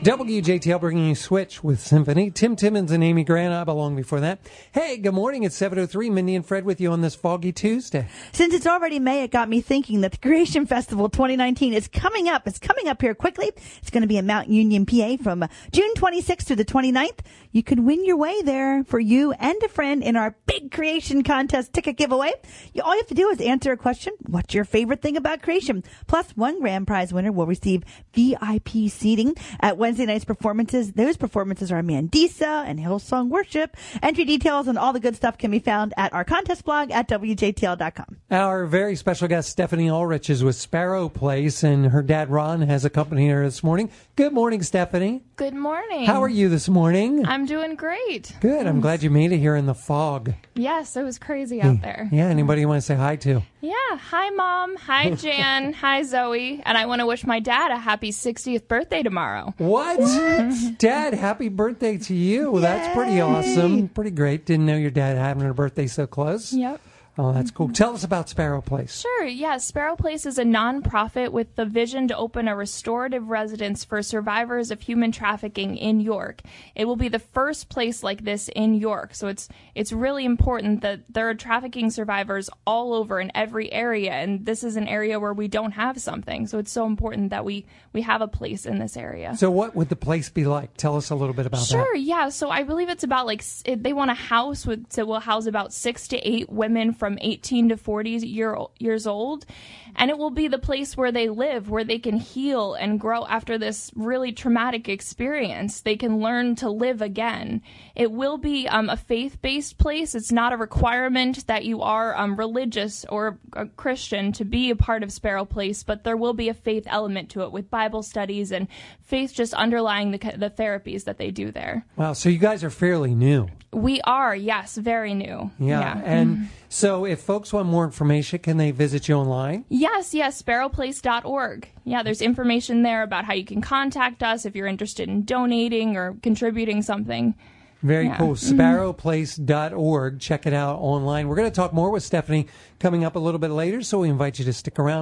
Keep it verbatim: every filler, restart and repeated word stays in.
W J T L bringing you Switch with Symphony. Tim Timmons and Amy Grant. I belong before that. Hey, good morning. It's seven oh three. Mindy and Fred with you on this foggy Tuesday. Since it's already May, it got me thinking that the Creation Festival twenty nineteen is coming up. It's coming up here quickly. It's going to be in Mount Union, P A from June twenty-sixth to the twenty-ninth. You can win your way there for you and a friend in our big Creation Contest ticket giveaway. You, all you have to do is answer a question. What's your favorite thing about creation? Plus, one grand prize winner will receive V I P seating at Wednesday night's performances. Those performances are Mandisa and Hillsong Worship. Entry details and all the good stuff can be found at our contest blog at W J T L dot com. Our very special guest, Stephanie Ulrich, is with Sparrow Place, and her dad, Ron, has accompanied her this morning. Good morning, Stephanie. Good morning. How are you this morning? I'm doing great. Good. I'm glad you made it here in the fog. Yes, it was crazy out there. Yeah, anybody you want to say hi to? Yeah. Hi, Mom. Hi, Jan. Hi, Zoe. And I want to wish my dad a happy sixtieth birthday tomorrow. What? what? Dad, happy birthday to you. Yay. That's pretty awesome. Pretty great. Didn't know your dad having a birthday so close. Yep. Oh, that's cool. Tell us about Sparrow Place. Sure, yeah. Sparrow Place is a nonprofit with the vision to open a restorative residence for survivors of human trafficking in York. It will be the first place like this in York, so it's it's really important that there are trafficking survivors all over in every area, and this is an area where we don't have something, so it's so important that we, we have a place in this area. So what would the place be like? Tell us a little bit about sure, that. Sure, yeah. So I believe it's about like, it, they want a house with, so will house about six to eight women from from eighteen to forty year, years old, and it will be the place where they live, where they can heal and grow after this really traumatic experience. They can learn to live again. It will be um, a faith-based place. It's not a requirement that you are um, religious or a Christian to be a part of Sparrow Place, but there will be a faith element to it with Bible studies and faith just underlying the, the therapies that they do there. Wow, so you guys are fairly new. We are, yes, very new. Yeah, yeah. and mm-hmm. so if folks want more information, can they visit you online? Yes, yes, sparrow place dot org. Yeah, there's information there about how you can contact us if you're interested in donating or contributing something. Very yeah. cool. sparrow place dot org. Check it out online. We're going to talk more with Stephanie coming up a little bit later, so we invite you to stick around.